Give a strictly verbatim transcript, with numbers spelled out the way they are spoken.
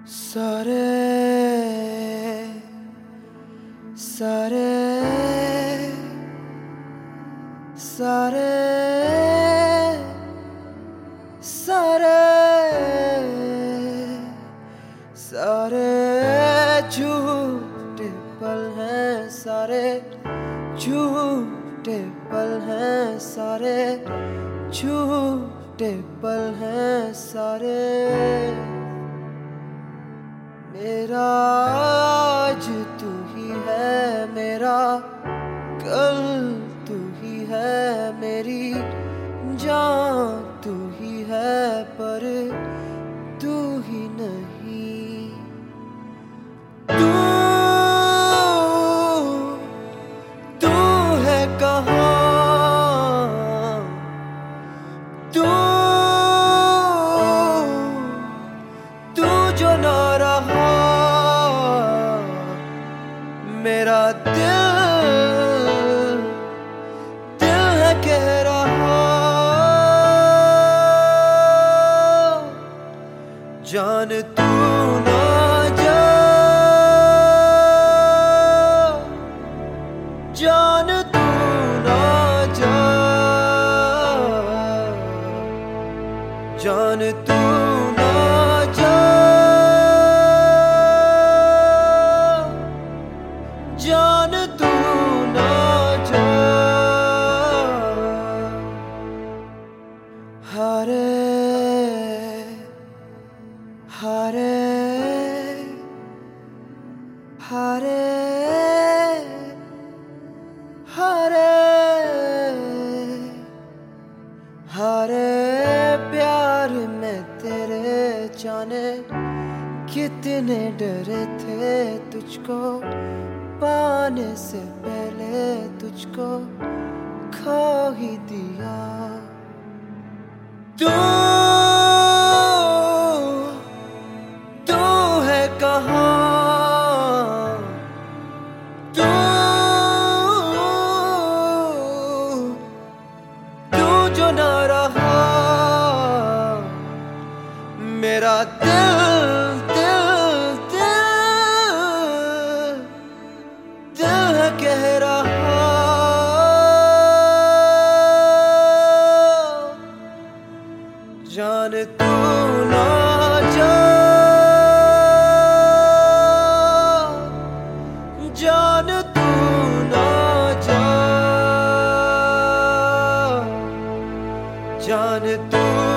सारे सारे सारे सारे सारे झूठे पल हैं, सारे झूठे पल हैं, सारे झूठे पल हैं, सारे मेरा आज तू ही है, मेरा कल तू ही है, मेरी जान तू ही है, पर तू ही नहीं। तू तू है कहाँ, तू तू जो ना रहा, मेरा दिल दिल है कह रहा, जान तू ना जा, जान तू ना जा, जान तू ना जा, जान तू ना जा। हारे हारे हारे हारे हारे प्यार में तेरे, जाने कितने डरे थे तुझको पाने से पहले, तुझको खो ही दिया। तू तू है कहाँ, तू तू जो ना रहा, मेरा दिल दिल दिल दिल है कह रहा, जान तू ना जा, जान तू ना जा, जान तू